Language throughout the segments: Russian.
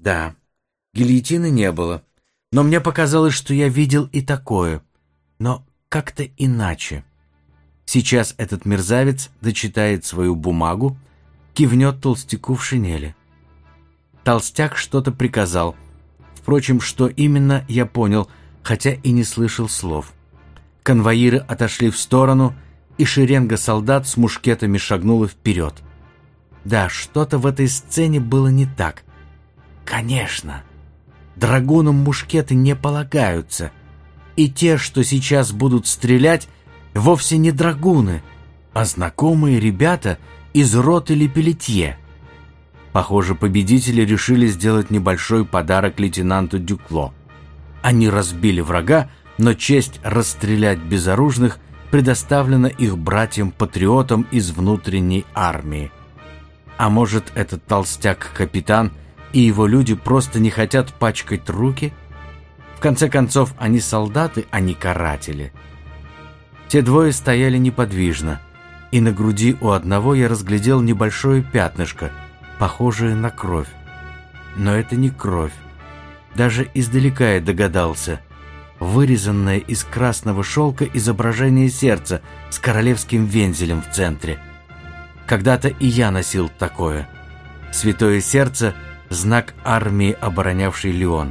Да, гильотины не было, но мне показалось, что я видел и такое, но как-то иначе. Сейчас этот мерзавец дочитает свою бумагу, кивнет толстяку в шинели. Толстяк что-то приказал. Впрочем, что именно, я понял, хотя и не слышал слов. Конвоиры отошли в сторону, и шеренга солдат с мушкетами шагнула вперед. Да, что-то в этой сцене было не так. Конечно, драгунам мушкеты не полагаются, и те, что сейчас будут стрелять, вовсе не драгуны, а знакомые ребята из роты Лепелетье. Похоже, победители решили сделать небольшой подарок лейтенанту Дюкло. Они разбили врага, но честь расстрелять безоружных предоставлена их братьям-патриотам из внутренней армии. А может, этот толстяк-капитан и его люди просто не хотят пачкать руки? В конце концов, они солдаты, а не каратели. Те двое стояли неподвижно, и на груди у одного я разглядел небольшое пятнышко, похожее на кровь. Но это не кровь. Даже издалека я догадался. Вырезанное из красного шелка изображение сердца с королевским вензелем в центре. Когда-то и я носил такое. Святое сердце — знак армии, оборонявшей Лион.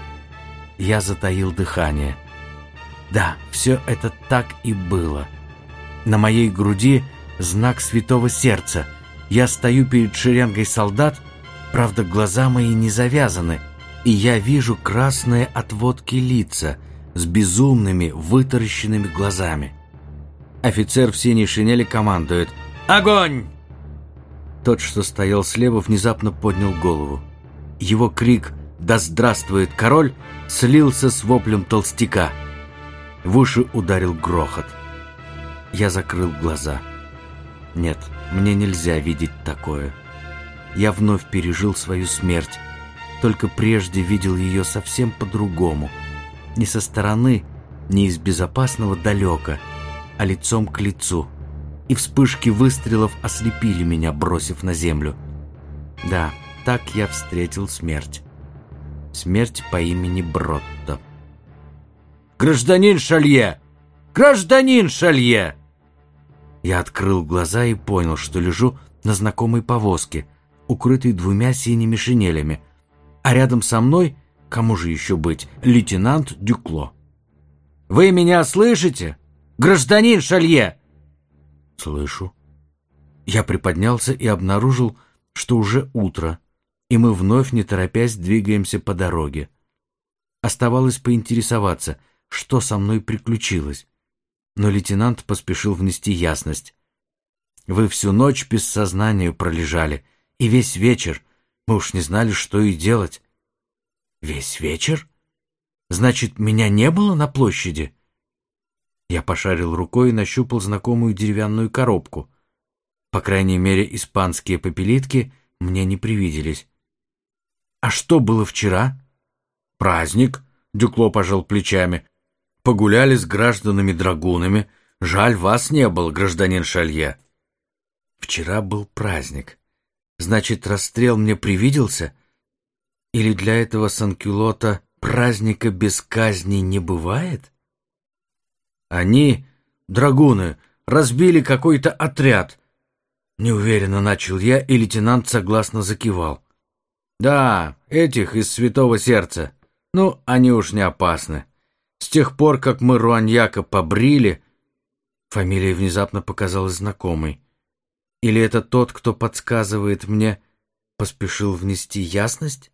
Я затаил дыхание. Да, все это так и было. На моей груди знак святого сердца. Я стою перед шеренгой солдат, правда, глаза мои не завязаны, и я вижу красные от водки лица с безумными, вытаращенными глазами. Офицер в синей шинели командует: «Огонь!» Тот, что стоял слева, внезапно поднял голову. Его крик «Да здравствует король!» слился с воплем толстяка. В уши ударил грохот. Я закрыл глаза. Нет, мне нельзя видеть такое. Я вновь пережил свою смерть, только прежде видел ее совсем по-другому. Не со стороны, не из безопасного далека, а лицом к лицу. И вспышки выстрелов ослепили меня, бросив на землю. Да, так я встретил смерть. Смерть по имени Бротто. «Гражданин Шалье! Гражданин Шалье!» Я открыл глаза и понял, что лежу на знакомой повозке, укрытой двумя синими шинелями, а рядом со мной, кому же еще быть, лейтенант Дюкло. «Вы меня слышите, гражданин Шалье?» «Слышу». Я приподнялся и обнаружил, что уже утро, и мы вновь, не торопясь, двигаемся по дороге. Оставалось поинтересоваться, что со мной приключилось, но лейтенант поспешил внести ясность. «Вы всю ночь без сознания пролежали, и весь вечер мы уж не знали, что и делать». «Весь вечер? Значит, меня не было на площади?» Я пошарил рукой и нащупал знакомую деревянную коробку. По крайней мере, испанские попелитки мне не привиделись. «А что было вчера?» «Праздник», — Дюкло пожал плечами. «Погуляли с гражданами-драгунами. Жаль, вас не было, гражданин Шалье». «Вчера был праздник. Значит, расстрел мне привиделся? Или для этого санкюлота праздника без казни не бывает?» «Они, драгуны, разбили какой-то отряд». Неуверенно начал я, и лейтенант согласно закивал. «Да, этих из Святого Сердца. Ну, они уж не опасны. С тех пор, как мы Руаньяка побрили...» Фамилия внезапно показалась знакомой. Или это тот, кто подсказывает мне, поспешил внести ясность?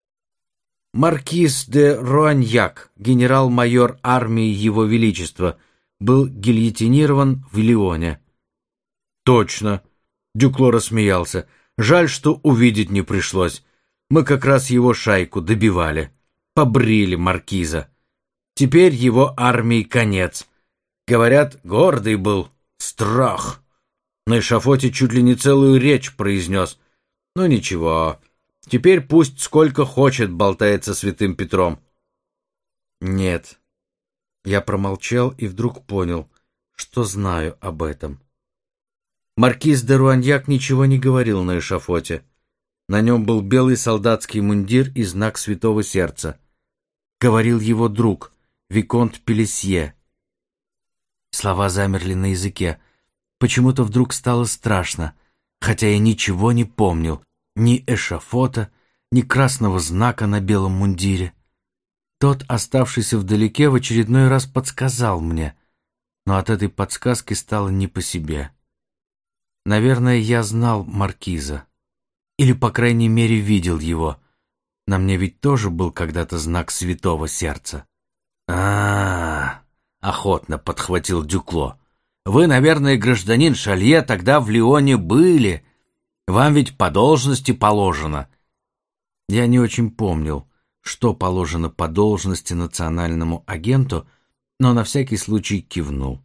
Маркиз де Руаньяк, генерал-майор армии Его Величества, был гильотинирован в Лионе. «Точно!» — Дюкло рассмеялся. «Жаль, что увидеть не пришлось. Мы как раз его шайку добивали. Побрили маркиза. Теперь его армии конец. Говорят, гордый был. Страх. На эшафоте чуть ли не целую речь произнес. Но ничего, теперь пусть сколько хочет болтает со святым Петром». «Нет». Я промолчал и вдруг понял, что знаю об этом. Маркиз де Руаньяк ничего не говорил на эшафоте. На нем был белый солдатский мундир и знак Святого Сердца. Говорил его друг, виконт Пелесье. Слова замерли на языке. Почему-то вдруг стало страшно, хотя я ничего не помнил, ни эшафота, ни красного знака на белом мундире. Тот, оставшийся вдалеке, в очередной раз подсказал мне, но от этой подсказки стало не по себе. Наверное, я знал маркиза, или, по крайней мере, видел его. На мне ведь тоже был когда-то знак Святого Сердца. Охотно подхватил Дюкло. «Вы, наверное, гражданин Шалье, тогда в Лионе были. Вам ведь по должности положено». Я не очень помнил, что положено по должности национальному агенту, но на всякий случай кивнул.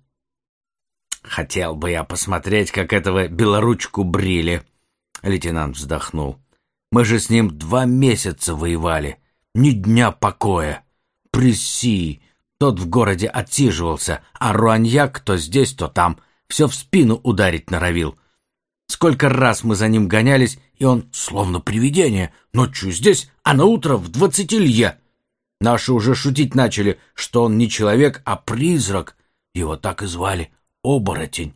«Хотел бы я посмотреть, как этого белоручку брили», — лейтенант вздохнул. «Мы же с ним 2 месяца воевали, ни дня покоя. Пресси, тот в городе отсиживался, а Руаньяк то здесь, то там, все в спину ударить норовил. Сколько раз мы за ним гонялись, и он, словно привидение, ночью здесь, а наутро в 20 лье. Наши уже шутить начали, что он не человек, а призрак. Его так и звали — Оборотень».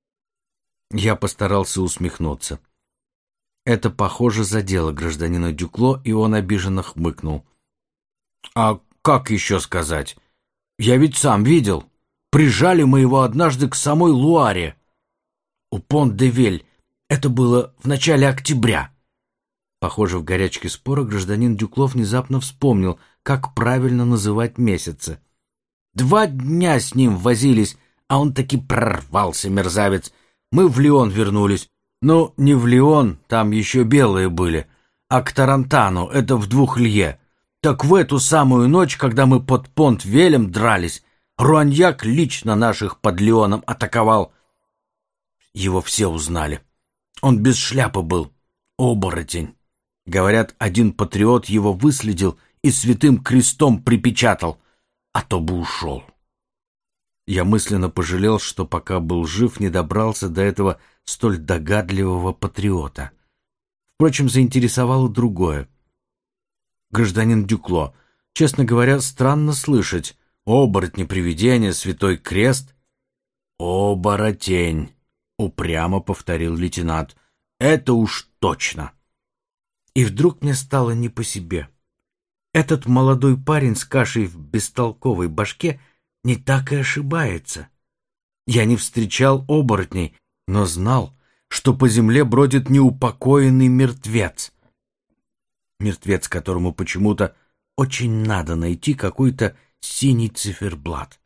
Я постарался усмехнуться. Это, похоже, задело гражданина Дюкло, и он обиженно хмыкнул. «А как еще сказать? Я ведь сам видел. Прижали мы его однажды к самой Луаре. У Пон-де-Вель. Это было в начале октября». Похоже, в горячке спора гражданин Дюкло внезапно вспомнил, как правильно называть месяцы. 2 дня с ним возились, а он таки прорвался, мерзавец. Мы в Лион вернулись. Ну, не в Лион, там еще белые были, а к Тарантану, это в 2 лье. Так в эту самую ночь, когда мы под Понт-Велем дрались, Руаньяк лично наших под Лионом атаковал. Его все узнали. Он без шляпы был, оборотень. Говорят, один патриот его выследил и святым крестом припечатал, а то бы ушел. Я мысленно пожалел, что пока был жив, не добрался до этого столь догадливого патриота. Впрочем, заинтересовало другое. «Гражданин Дюкло, честно говоря, странно слышать. Оборотни, привидения, святой крест». «Оборотень», — упрямо повторил лейтенант. «Это уж точно». И вдруг мне стало не по себе. Этот молодой парень с кашей в бестолковой башке не так и ошибается. Я не встречал оборотней, но знал, что по земле бродит неупокоенный мертвец. Мертвец, которому почему-то очень надо найти какой-то синий циферблат.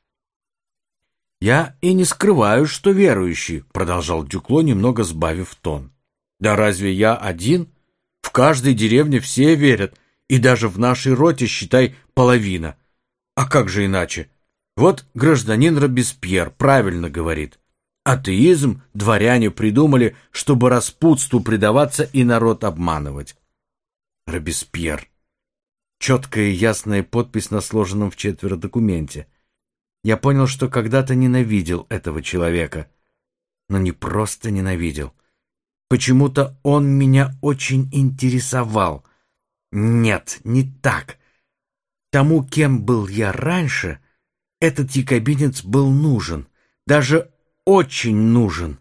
«Я и не скрываю, что верующий», — продолжал Дюкло, немного сбавив тон. «Да разве я один? В каждой деревне все верят, и даже в нашей роте, считай, половина. А как же иначе? Вот гражданин Робеспьер правильно говорит. Атеизм дворяне придумали, чтобы распутству предаваться и народ обманывать». Робеспьер. Четкая и ясная подпись на сложенном в 4 документе. Я понял, что когда-то ненавидел этого человека. Но не просто ненавидел. Почему-то он меня очень интересовал. Нет, не так. Тому, кем был я раньше, этот якобинец был нужен. Даже очень нужен.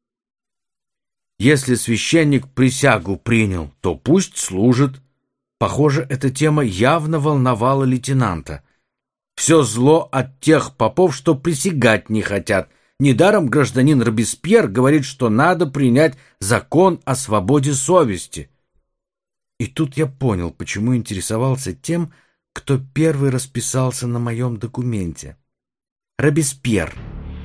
Если священник присягу принял, то пусть служит. Похоже, эта тема явно волновала лейтенанта. Все зло от тех попов, что присягать не хотят. Недаром гражданин Робеспьер говорит, что надо принять закон о свободе совести. И тут я понял, почему интересовался тем, кто первый расписался на моем документе. Робеспьер.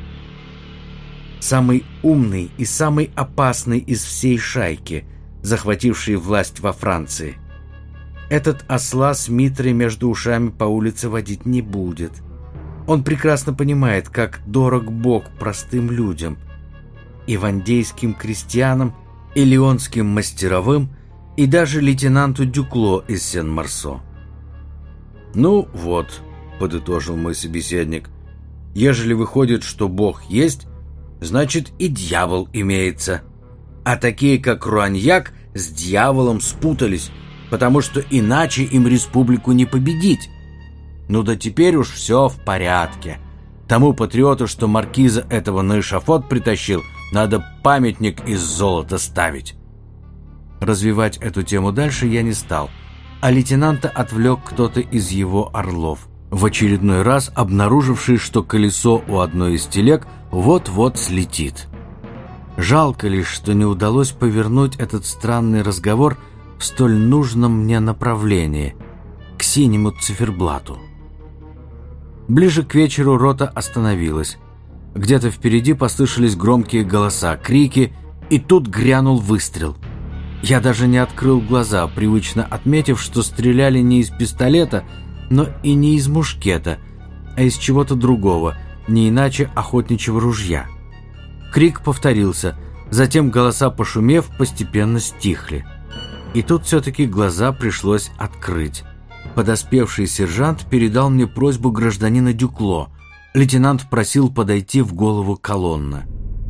Самый умный и самый опасный из всей шайки, захватившей власть во Франции. Этот осла с митрой между ушами по улице водить не будет. Он прекрасно понимает, как дорог Бог простым людям, и вандейским крестьянам, и лионским мастеровым, и даже лейтенанту Дюкло из Сен-Марсо. «Ну вот», — подытожил мой собеседник, — «ежели выходит, что Бог есть, значит и дьявол имеется. А такие, как Руаньяк, с дьяволом спутались, потому что иначе им республику не победить. Ну да теперь уж все в порядке. Тому патриоту, что маркиза этого на эшафот притащил, надо памятник из золота ставить. Развивать эту тему дальше я не стал, а лейтенанта отвлек кто-то из его орлов, в очередной раз обнаруживший, что колесо у одной из телег вот-вот слетит. Жалко лишь, что не удалось повернуть этот странный разговор в столь нужном мне направлении, к синему циферблату. Ближе к вечеру рота остановилась. Где-то впереди послышались громкие голоса, крики, и тут грянул выстрел. Я даже не открыл глаза, привычно отметив, что стреляли не из пистолета, но и не из мушкета, а из чего-то другого, не иначе охотничьего ружья. Крик повторился, затем голоса, пошумев, постепенно стихли. И тут все-таки глаза пришлось открыть. Подоспевший сержант передал мне просьбу гражданина Дюкло. Лейтенант просил подойти в голову колонны.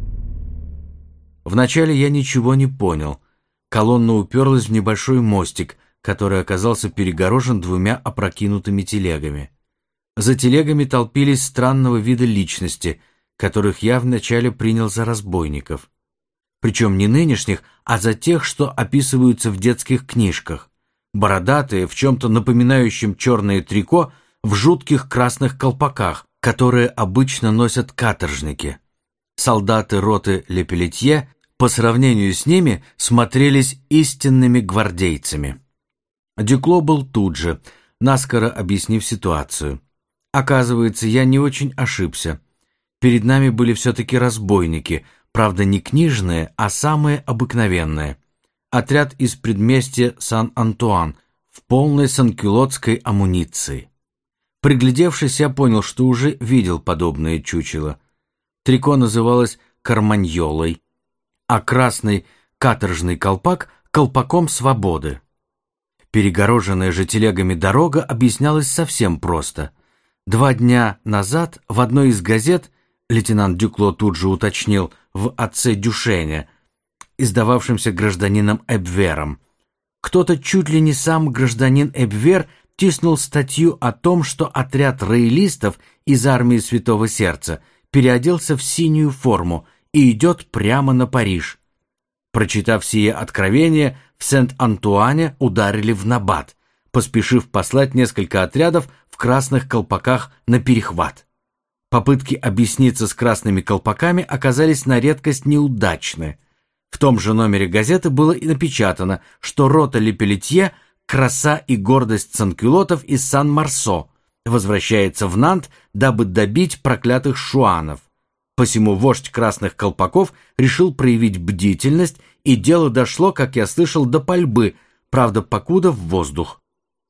Вначале я ничего не понял. Колонна уперлась в небольшой мостик, который оказался перегорожен двумя опрокинутыми телегами. За телегами толпились странного вида личности, которых я вначале принял за разбойников. Причем не нынешних, а за тех, что описываются в детских книжках. Бородатые, в чем-то напоминающем черное трико, в жутких красных колпаках, которые обычно носят каторжники. Солдаты роты Ле-Пелетье по сравнению с ними смотрелись истинными гвардейцами. Дюкло был тут же, наскоро объяснив ситуацию. Оказывается, я не очень ошибся. Перед нами были все-таки разбойники, правда не книжные, а самые обыкновенные. Отряд из предместья Сан-Антуан в полной санкюлотской амуниции. Приглядевшись, я понял, что уже видел подобное чучело. Трико называлось карманьолой, а красный каторжный колпак — колпаком свободы. Перегороженная же телегами дорога объяснялась совсем просто. 2 дня назад в одной из газет, лейтенант Дюкло тут же уточнил, в «Отце Дюшене», издававшимся гражданином Эбвером, кто-то чуть ли не сам гражданин Эбвер тиснул статью о том, что отряд роялистов из армии Святого Сердца переоделся в синюю форму и идет прямо на Париж. Прочитав сие откровение, в Сент-Антуане ударили в набат, поспешив послать несколько отрядов в красных колпаках на перехват. Попытки объясниться с красными колпаками оказались на редкость неудачны. В том же номере газеты было и напечатано, что рота Ле-Пелетье, краса и гордость санкюлотов из Сан-Марсо, возвращается в Нант, дабы добить проклятых шуанов. Посему вождь красных колпаков решил проявить бдительность, и дело дошло, как я слышал, до пальбы, правда, покуда в воздух.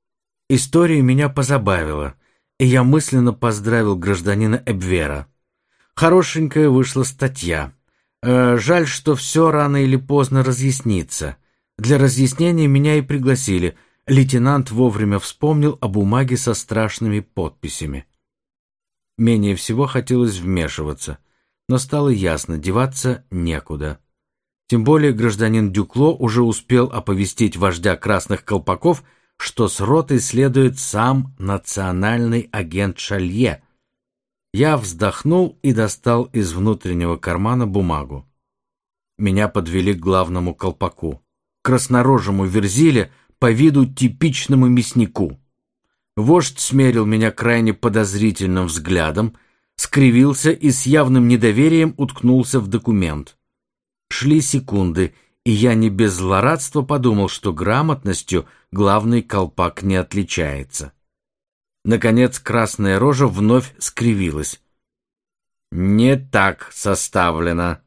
История меня позабавила, и я мысленно поздравил гражданина Эбвера. Хорошенькая вышла статья. Жаль, что все рано или поздно разъяснится. Для разъяснения меня и пригласили. Лейтенант вовремя вспомнил о бумаге со страшными подписями. Менее всего хотелось вмешиваться, но стало ясно, деваться некуда. Тем более гражданин Дюкло уже успел оповестить вождя красных колпаков, что с ротой следует сам национальный агент Шалье. Я вздохнул и достал из внутреннего кармана бумагу. Меня подвели к главному колпаку, краснорожему верзиле, по виду типичному мяснику. Вождь смерил меня крайне подозрительным взглядом, скривился и с явным недоверием уткнулся в документ. Шли секунды, и я не без злорадства подумал, что грамотностью главный колпак не отличается. Наконец красная рожа вновь скривилась. «Не так составлено».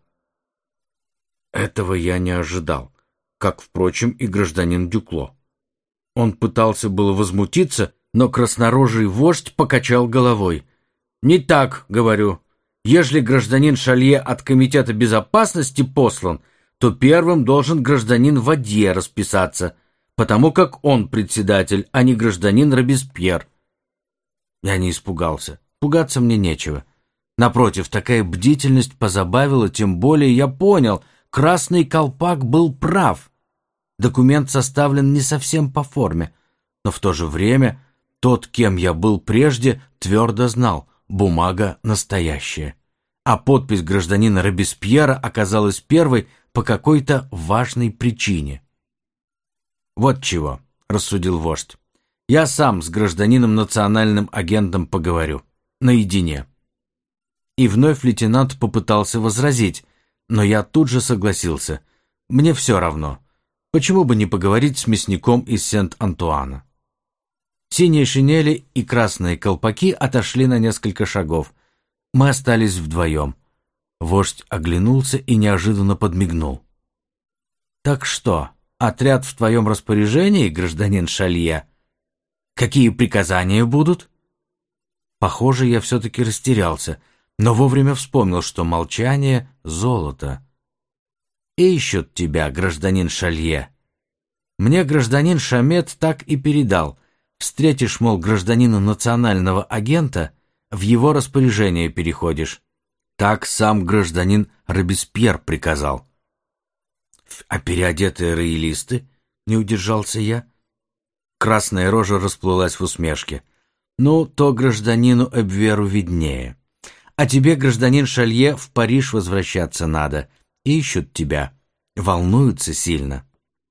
Этого я не ожидал, как, впрочем, и гражданин Дюкло. Он пытался было возмутиться, но краснорожий вождь покачал головой. «Не так, — говорю, — ежели гражданин Шалье от Комитета безопасности послан, то первым должен гражданин Вадье расписаться, потому как он председатель, а не гражданин Робеспьер». Я не испугался. Пугаться мне нечего. Напротив, такая бдительность позабавила, тем более я понял, красный колпак был прав. Документ составлен не совсем по форме, но в то же время тот, кем я был прежде, твердо знал, бумага настоящая. А подпись гражданина Робеспьера оказалась первой по какой-то важной причине. «Вот чего», — рассудил вождь, — «я сам с гражданином-национальным агентом поговорю, наедине». И вновь лейтенант попытался возразить, но я тут же согласился. Мне все равно. Почему бы не поговорить с мясником из Сент-Антуана? Синие шинели и красные колпаки отошли на несколько шагов. Мы остались вдвоем. Вождь оглянулся и неожиданно подмигнул. «Так что, отряд в твоем распоряжении, гражданин Шалье? Какие приказания будут?» Похоже, я все-таки растерялся, но вовремя вспомнил, что молчание — золото. «Ищут тебя, гражданин Шалье. Мне гражданин Шамет так и передал. Встретишь, мол, гражданина национального агента, в его распоряжение переходишь. Так сам гражданин Робеспьер приказал». «А переодетые роялисты?» — не удержался я. Красная рожа расплылась в усмешке. «Ну, то гражданину Эбверу виднее. А тебе, гражданин Шалье, в Париж возвращаться надо. Ищут тебя. Волнуются сильно».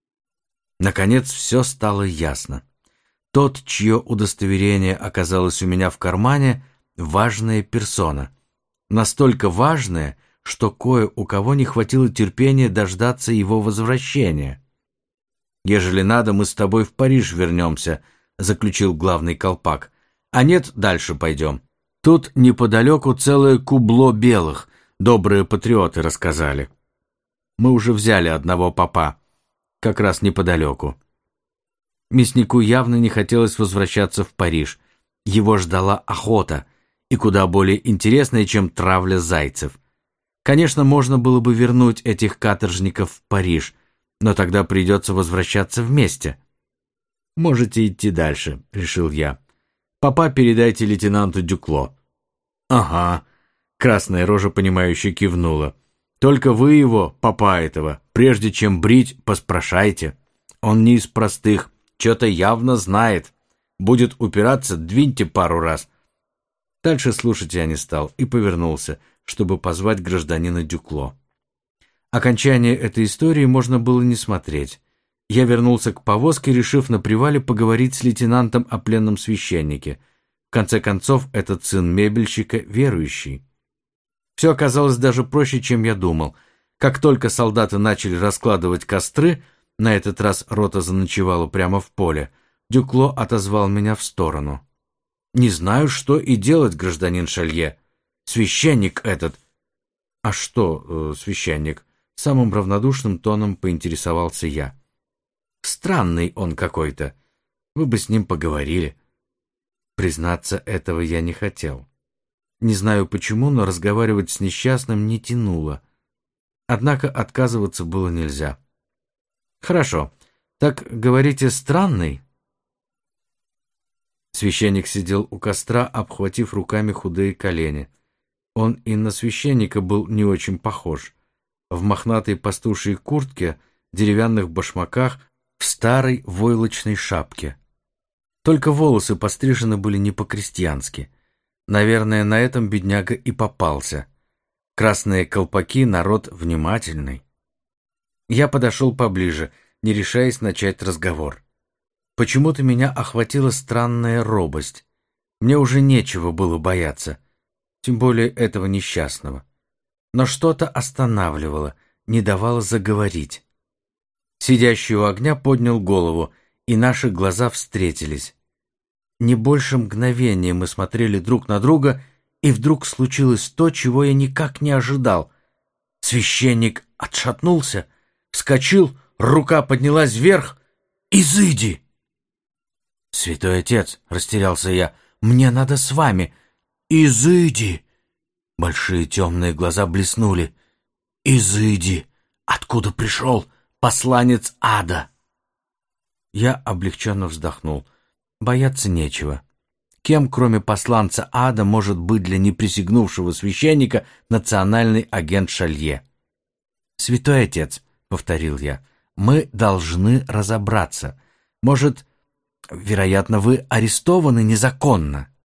Наконец все стало ясно. Тот, чье удостоверение оказалось у меня в кармане, важная персона. Настолько важная, что кое у кого не хватило терпения дождаться его возвращения. «Ежели надо, мы с тобой в Париж вернемся», — заключил главный колпак. «А нет, дальше пойдем. Тут неподалеку целое кубло белых, добрые патриоты рассказали. Мы уже взяли одного попа, как раз неподалеку». Мяснику явно не хотелось возвращаться в Париж. Его ждала охота, и куда более интересная, чем травля зайцев. Конечно, можно было бы вернуть этих каторжников в Париж, но тогда придется возвращаться вместе. «Можете идти дальше», — решил я. «Папа передайте лейтенанту Дюкло». «Ага», — красная рожа, понимающе кивнула. «Только вы его, папа этого, прежде чем брить, поспрашайте. Он не из простых, что-то явно знает. Будет упираться, двиньте пару раз». Дальше слушать я не стал и повернулся, чтобы позвать гражданина Дюкло. Окончание этой истории можно было не смотреть. Я вернулся к повозке, решив на привале поговорить с лейтенантом о пленном священнике. В конце концов, этот сын мебельщика верующий. Все оказалось даже проще, чем я думал. Как только солдаты начали раскладывать костры, на этот раз рота заночевала прямо в поле, Дюкло отозвал меня в сторону. «Не знаю, что и делать, гражданин Шалье. Священник этот...» «А что, священник?» Самым равнодушным тоном поинтересовался я. «Странный он какой-то. Вы бы с ним поговорили». Признаться, этого я не хотел. Не знаю почему, но разговаривать с несчастным не тянуло. Однако отказываться было нельзя. «Хорошо. Так, говорите, странный?» Священник сидел у костра, обхватив руками худые колени. Он и на священника был не очень похож. В мохнатой пастушьей куртке, деревянных башмаках, в старой войлочной шапке. Только волосы пострижены были не по-крестьянски. Наверное, на этом бедняга и попался. Красные колпаки — народ внимательный. Я подошел поближе, не решаясь начать разговор. Почему-то меня охватила странная робость. Мне уже нечего было бояться, тем более этого несчастного. Но что-то останавливало, не давало заговорить. Сидящий у огня поднял голову, и наши глаза встретились. Не больше мгновения мы смотрели друг на друга, и вдруг случилось то, чего я никак не ожидал. Священник отшатнулся, вскочил, рука поднялась вверх. «Изыди!» «Святой отец!» — растерялся я. «Мне надо с вами!» «Изыди!» Большие темные глаза блеснули. «Изыди! Откуда пришел посланец ада?» Я облегченно вздохнул. Бояться нечего. Кем, кроме посланца ада, может быть для неприсягнувшего священника национальный агент Шалье? «Святой отец», — повторил я, — мы должны разобраться. Может, вероятно, вы арестованы незаконно.